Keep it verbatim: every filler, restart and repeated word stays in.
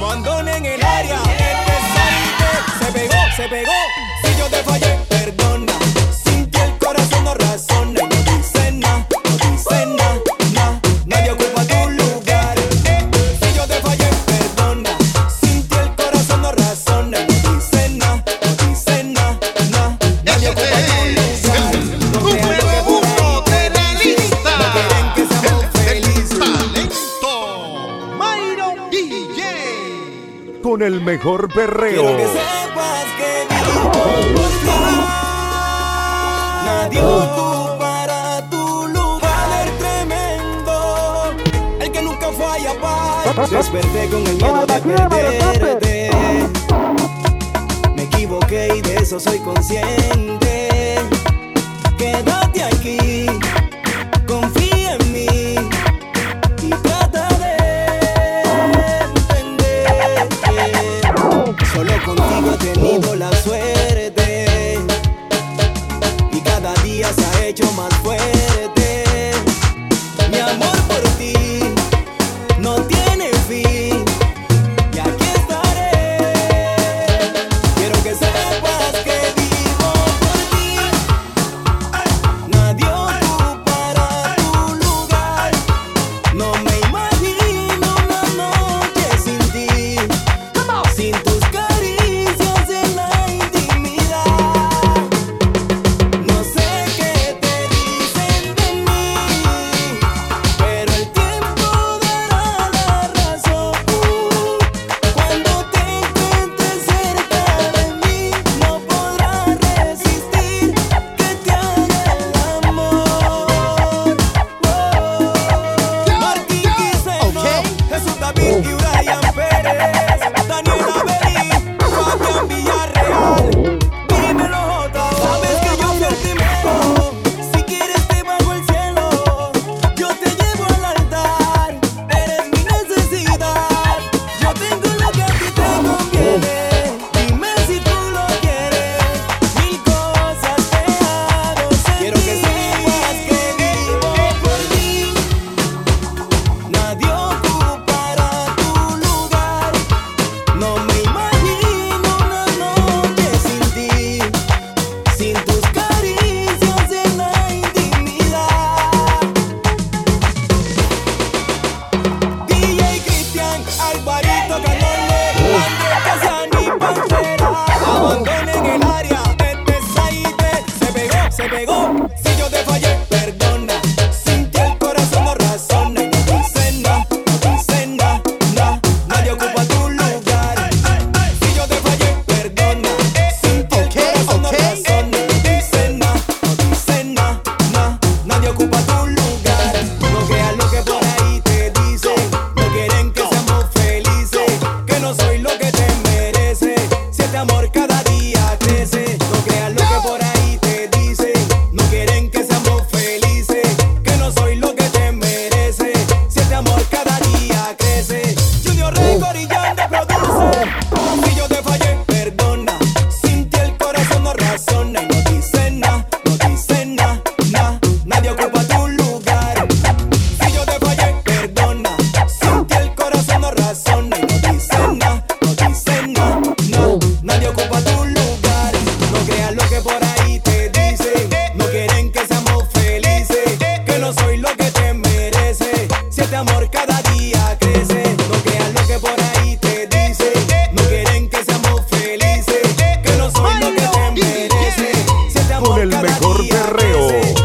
abandonen el área. Este salte se pegó, se pegó. Si yo te fallé, perdona. Sin ti el corazón no razona. Y no dice nada, no dice nada, nada. Nadie ocupa tu lugar. Si yo te fallé, perdona. Sin ti el corazón no razona. Y no dice nada, no dice nada, nada. Nadie ocupa tu lugar. No crean lo que por ahí te dicen. No quieren que seamos felices. Con el mejor perreo. Quiero que sepas que vivo por ti. Nadie ocupará tu lugar tremendo. El que nunca falla paz. Desperté con el miedo de perderte. Me equivoqué y de eso soy consciente. Quédate aquí, confía en mí y trata de entender que solo contigo he tenido la suerte y cada día se ha hecho más fuerte. Mi amor por ti no tiene fin y aquí estaré. Quiero que sepas que vivo por ti. Nadie ocupará tu lugar. No me imagino una noche sin ti, sin tus caricias en la intimidad. No sé qué te dicen de mí, pero el tiempo dará la razón. Cuando te encuentres cerca de mí, no podrás resistir que te haga el amor. Martín Quiseno, Jesús David y Brian Pérez, Daniela Belí, Fabián Villarreal. Dímelo, Jota, sabes que yo soy el primero. Si quieres te bajo el cielo, yo te llevo al altar. Eres mi necesidad, yo tengo lo que a ti te conviene. Dime si tú lo quieres, mil cosas te hago sentir. Quiero que sepas que vivo por ti. Nadie ocupará tu lugar. No me imagino una noche sin ti, sin tus caricias en la intimidad. D J Cristian, Alvarito Canole, Andrés Casani, Pantera. Abandonen el área, este saite se pegó, se pegó. Si yo te fallé, perdona. Sin ti el corazón no razona. Y no dice nada, no dice nada, nada. Nadie ocupa tu lugar. Si yo te fallé, perdona. Sin ti el corazón no razona. Y no dice nada, no dice nada, nada. Nadie ocupa tu lugar. No creas lo que por ahí te dicen. No quieren que seamos felices, que no soy lo que te mereces. Si este amor cada día crece. No creas lo que por ahí te dicen. No quieren que seamos felices, que no soy lo que te mereces. Si este amor cada día crece. Junior Record y Yande produce. Si yo te fallé, perdona. Sin ti el corazón no razona. Y no dice nada, no dice nada, nada. Nadie ocupa tu lugar. Si yo te fallé, perdona. Sin ti el corazón no razona. Y no dice nada, no dice nada, nada. Nadie ocupa tu lugar. No creas lo que por ahí te dicen. No quieren que seamos felices, que no soy lo que te mereces. Si este amor cada día crece. No creas lo que por ahí te dicen. No quieren que seamos felices, que no soy lo que te mereces. Si este amor Con el cada mejor día perreo. crece.